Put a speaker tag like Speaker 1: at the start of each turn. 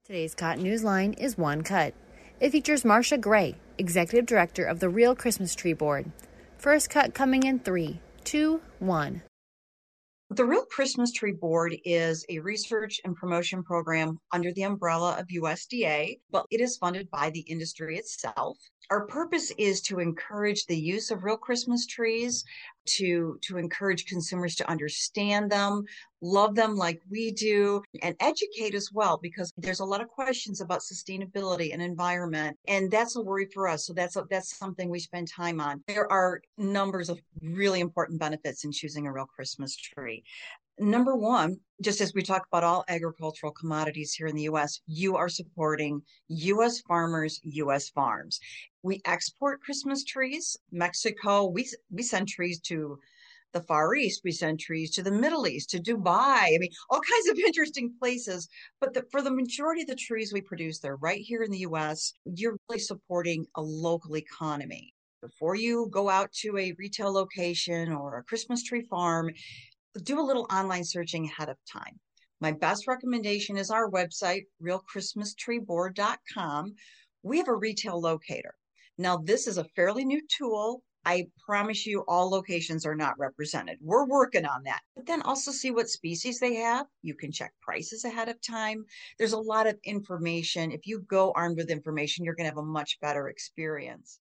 Speaker 1: Today's Cotton Newsline is One Cut. It features Marcia Gray, Executive Director of the Real Christmas Tree Board. First cut coming in 3, 2, 1.
Speaker 2: The Real Christmas Tree Board is a research and promotion program under the umbrella of USDA, but it is funded by the industry itself. Our purpose is to encourage the use of real Christmas trees, to encourage consumers to understand them, love them like we do, and educate as well, because there's a lot of questions about sustainability and environment, and that's a worry for us. So that's something we spend time on. There are numbers of really important benefits in choosing a real Christmas tree. Number one, just as we talk about all agricultural commodities here in the U.S., you are supporting U.S. farmers, U.S. farms. We export Christmas trees. Mexico, we send trees to the Far East. We send trees to the Middle East, to Dubai. I mean, all kinds of interesting places. But for the majority of the trees we produce, they're right here in the U.S. You're really supporting a local economy. Before you go out to a retail location or a Christmas tree farm, do a little online searching ahead of time. My best recommendation is our website, realchristmastreeboard.com. We have a retail locator. Now, this is a fairly new tool. I promise you all locations are not represented. We're working on that. But then also see what species they have. You can check prices ahead of time. There's a lot of information. If you go armed with information, you're going to have a much better experience.